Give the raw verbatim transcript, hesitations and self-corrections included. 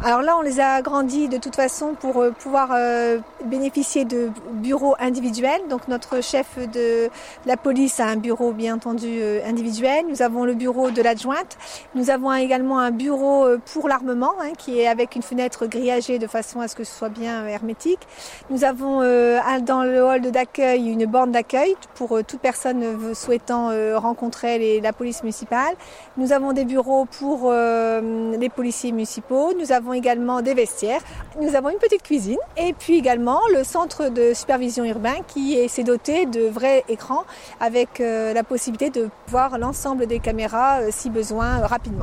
Alors là, on les a agrandis de toute façon pour euh, pouvoir euh, bénéficier de bureaux individuels. Donc notre chef de la police a un bureau bien entendu euh, individuel. Nous avons le bureau de l'adjointe. Nous avons également un bureau euh, pour l'armement hein, qui est avec une fenêtre grillagée de façon à ce que ce soit bien euh, hermétique. Nous avons euh, dans le hall d'accueil une borne d'accueil pour euh, toute personne euh, souhaitant euh, rencontrer les, la police municipale. Nous avons des bureaux pour euh, les policiers municipaux. Nous avons également des vestiaires. Nous avons une petite cuisine et puis également le centre de supervision urbain qui est, s'est doté de vrais écrans avec euh, la possibilité de voir l'ensemble des caméras euh, si besoin euh, rapidement.